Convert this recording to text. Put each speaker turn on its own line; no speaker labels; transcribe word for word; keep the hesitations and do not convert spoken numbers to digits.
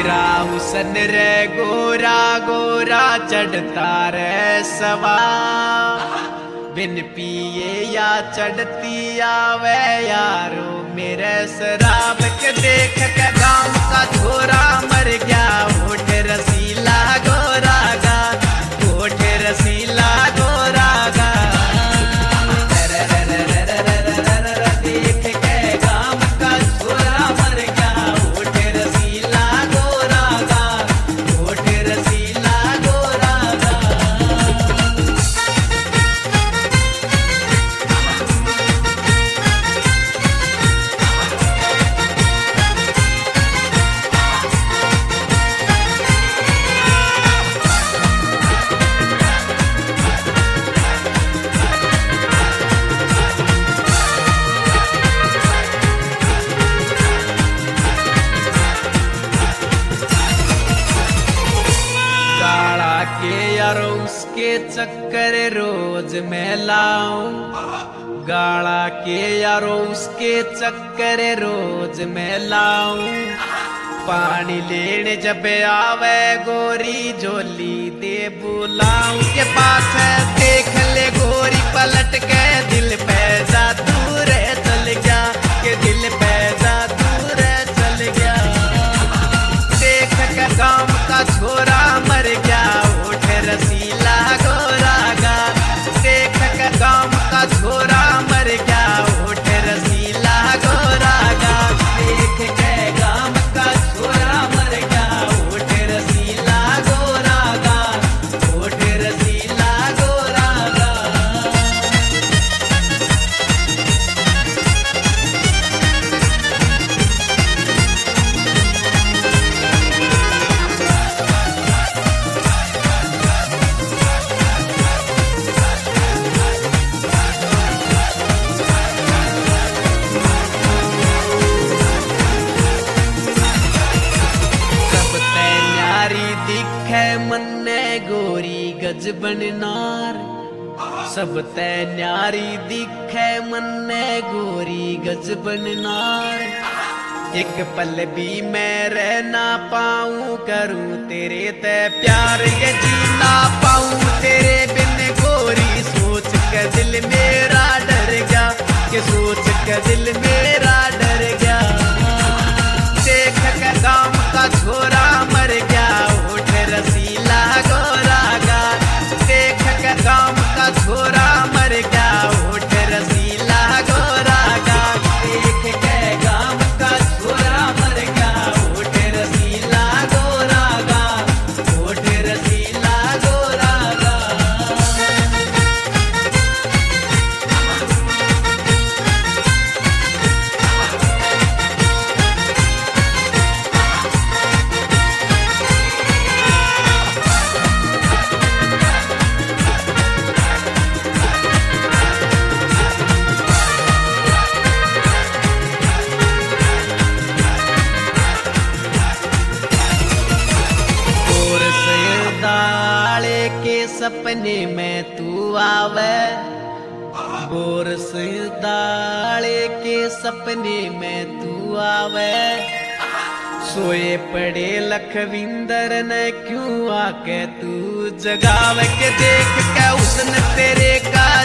तेरा हुसन रे गोरा गोरा चढ़ता रे सवा बिन पिए या चढ़ती आवे यारो मेरे शराब के देख के गाँव का छोरा मर गया। होठ रसीला गोरा गा होठ रसीला गोरा गा देख के गाँव का छोरा मर गया। होठ रसीला गोरा गा होठ रसीला गोरा गा। के यारो उसके चक्कर रोज मैं लाऊं गाड़ा के यारो उसके चक्कर रोज मैं लाऊं। पानी लेने जब आवे गोरी झोली दे बुलाऊं के पास है देख ले गोरी पलट के दिल पे जा दूर चल गया के दिल पे जा दूर चल गया। देख के गाँव का छोरा मर गया। रसीला गोरा गा देख के गाँव का छोरा मर गया। होठ रसीला गोरा गा देख के गाँव का छोरा मर गया। होठ रसीला गोरा गा होठ रसीला गोरा गा। मन्ने गोरी गजबन नार सब ते न्यारी दिखे मन्ने गोरी गजबन नार। एक पल भी मैं रह ना पाऊं करूं तेरे ते प्यार ये जी ना पाऊं तेरे बिन गोरी। सोच के दिल मेरा डर गया कि सोच के दिल मेरा डर गया। देख के गाँव का छोरा मर गया। होठ रसीला गोरा गा देख के गाँव का छोरा मर गया। होठ रसीला गोरा गा देख के गाँव का छोरा मर गया। होठ रसीला गोरा गा होठ रसीला गोरा गा। सपने में तू आवे बोर से दाले के सपने में तू आवे। सोए पड़े लखविंदर ने क्यों आके तू जगावे के देख के उसने तेरे का